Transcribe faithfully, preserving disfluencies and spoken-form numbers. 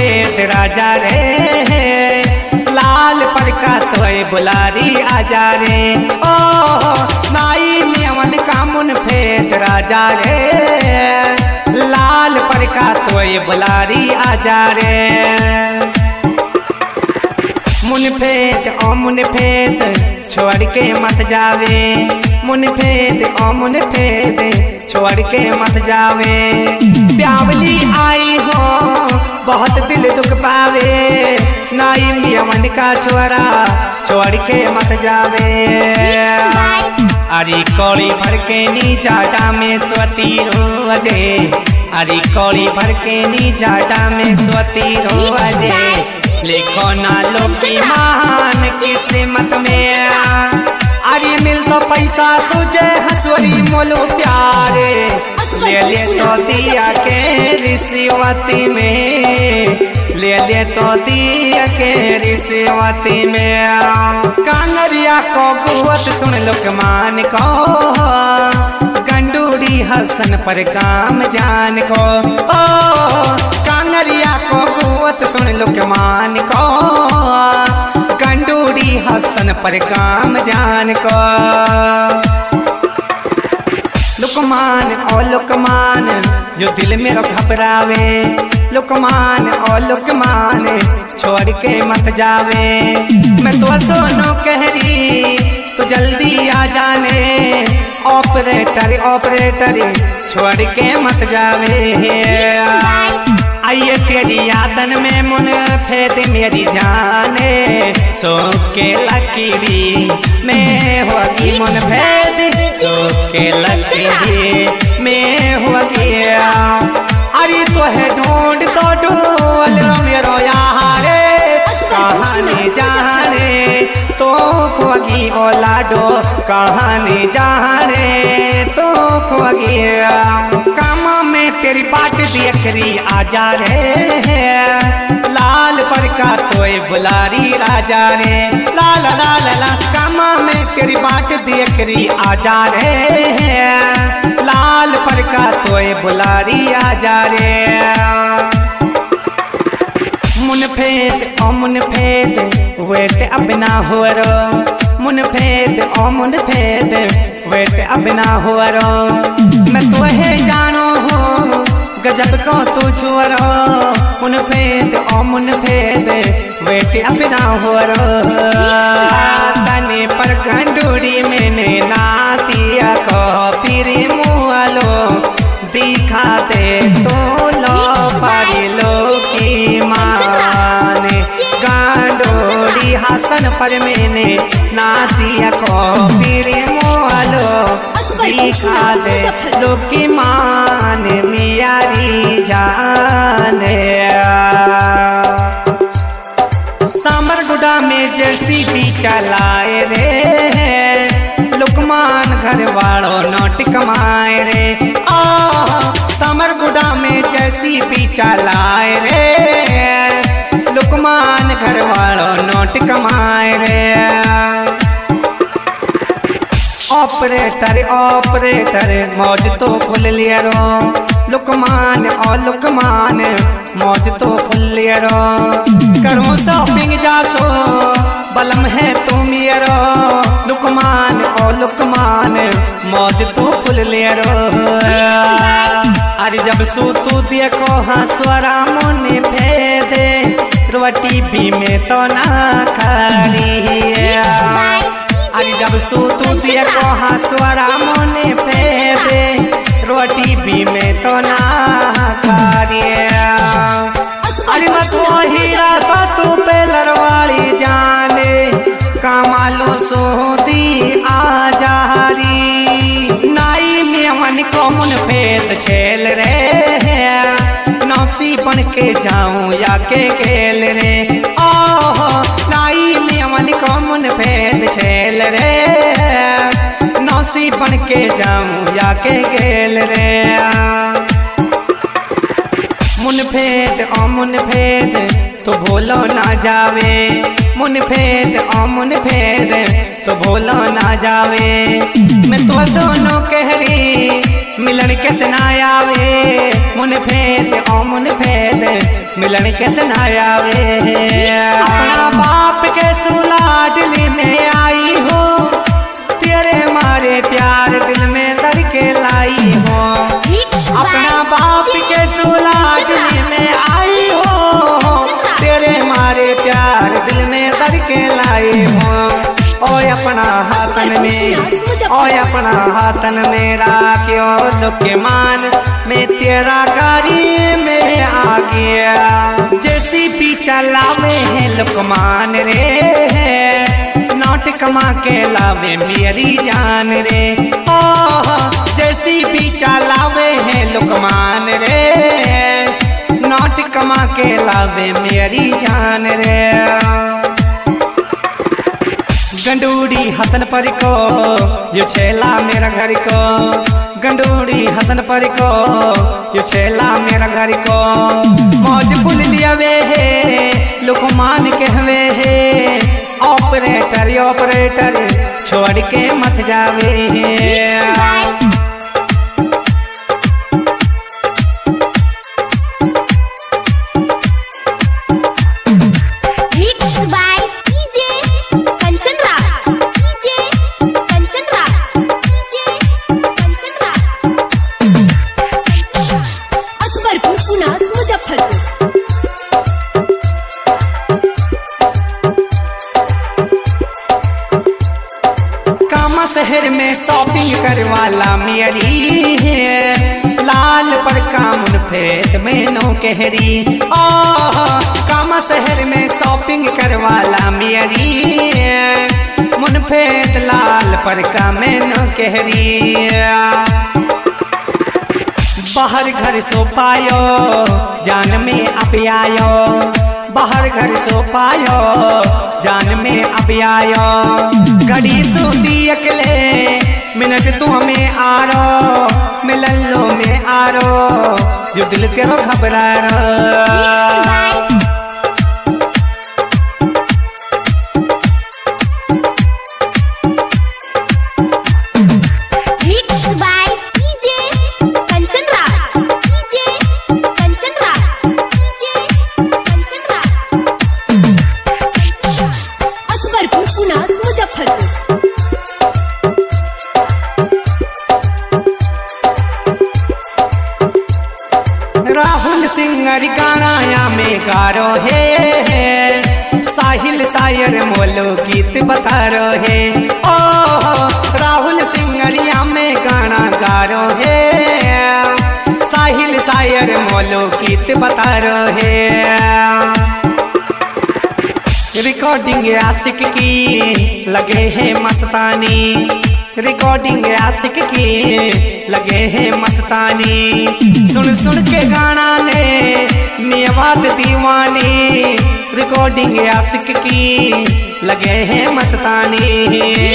Face राजा रे, लाल पर का तोय बुलारी आजा रे। ओ नाई मेवन का मुन फेस राजा रे, लाल पर का तोय बुलारी आजा रे। मुन फेत ओ मुन फेत छोड़ के मत जावे, मुन फेत ओ मुन फेत छोड़ के मत जावे। प्यावली आई हो बहुत दिल दुख पावे, नाई मियवन का छोरा छोड़ के मत जावे। अरे कौड़ी भर के नी जाटा में स्वती रोजे, अरे कौड़ी भर के नी जाटा में स्वती रोजे। लिखो ना लो की महान किस्मत में, अरे मिल तो पैसा सुझे हसवरी मोलो प्यारे, ले ले तो दिया के रिश्वती में, ले ले तो दिया के रिश्वती में। कांगरिया को कुवत सुन लुकमान को, गंडूड़ी हसन पर काम जान को। ओ कांगरिया को कुवत सुन लुकमान को, गंडूड़ी हसन पर काम जान को। लुकमान ओ लुकमान जो दिल में घबरावे, लुकमान ओ लुकमान छोड़ के मत जावे। मैं तो सोनो कह रही तो जल्दी आ जाने, ऑपरेटर ऑपरेटर छोड़ के मत जावे। आइए तेरी यादन में मुन फेद मेरी जाने, सो के लकीड़ी में होगी मुन फेद, सो के लकीड़ी में होगी। अरे तो है ढूंढ तो ढूंढ मेरो यारे, कहानी जाने तो खोगी ओलाडो, कहानी जाने तो खोगी। कामा में तेरी बाट देख रही आजा रे, लाल पर का तोय बुलारी राजा रे। ला ला ला ला ला कामा में तेरी बाट देख रही आजा रे, लाल पर का तोय बुलारी आजा रे। मुन फेद ओ मुन फेद वेट अब ना हो रो, मुन फेद ओ मुन फेद वेट अब ना हो रो। मैं तो है जानो हो गजब को तू छोरो, मुन फेद ओ मुन फेद वेट अब ना हो रो। सने पर गंडूड़ी मैंने नातिया को पीरी मुआलो, दिखा दे तो लो पारी लो की माने। गांडोड़ी हसन पर मैंने नातिया को पीरी मुआलो, दिखा दे लो की माने मियारी जाने। सामरगुड़ा में जैसी भी चलाए रे, लुकमान घर वालों नोट कमाए रे। आ सामरगुड़ा में जैसी भी चलाए रे, लुकमान घर वालों नोट कमाए रे। ऑपरेटर ऑपरेटर मौज तो फुल लिया रो, लुकमान और लुकमान मौज तो फुल लिया रो। करो शॉपिंग जासो बलम है तुम ये रो, लुकमान और लुकमान मौज तो फुल लिया रो। अरे जब सो तू देखो हंसवरा मुने फेदे, रोटी भी में तो ना खाली। अरे जब सो तू देखो हंसवरा मुने फेदे, रोटी भी में तो ना खाली। अरे मत वो हीरा सा तू पे लड़वाली जाने, कमालो सोदी आजारी। नाई मेवन को मुन फेस छेल रे, नौसी बन के जाऊं या के खेल रे। ओह नाई मेवन को मुन फेस छेल रे, नौसी बन के जाऊं या के खेल रे। मुन फेद ओ मुन फेद तो भूलो ना जावे, मुन फेद ओ मुन फेद तो भूलो ना जावे। मैं तो सोनो कह रही मिलन कैसे ना आवे मुन फेद ओ मुन फेद मिलन कैसे ना आवे। अपना बाप के सुलाडली में आई हो तेरे मारे प्यार दिल में दर के लाई हो। अपना बाप के सुलाडली में आई हो तेरे मारे प्यार दिल में दर के लाई हो। ओए अपना हाथन में ओए अपना हाथन में राखियो लोके मान में तेरा गाड़ी में आ गया। जैसी भी चलावे है लुकमान रे नोट कमा के लावे मेरी जान रे। ओ जैसी भी चलावे है लुकमान रे नोट कमा के लावे मेरी जान रे। गंडूड़ी हसन पर को यो छेला मेरा घर को गंडूड़ी हसन पर को यो छेला मेरा घर को। मौज पुल लिया वे है लुकमान कहवे है ऑपरेटर ऑपरेटर छोड़ के मत जावे है। शहर में शॉपिंग करवाला मेरी है लाल पर कामुन फेद में नो कहरी। ओ कामा शहर में शॉपिंग करवाला मेरी है मुन फेद लाल पर का में नो कहरी। बाहर घर सो पायो जान में अब आयो बाहर घर सो पायो जान में अब आयो। घड़ी सोती अकेले मिनट तू हमें आरो मिलन लो में आरो जो दिल तेरो घबरा रो। राहुल सिंगर गाना में गारो है साहिल शायर मोलो गीत बता रो है। ओ राहुल सिंगरिया में गाना गारो है साहिल शायर मोलो गीत बता रो है। रिकॉर्डिंग आशिक की लगे है मस्तानी रिकॉर्डिंग आशिक की लगे हैं मस्तानी। सुन सुन के गाना ने मेवात दीवानी रिकॉर्डिंग आशिक की लगे हैं मस्तानी।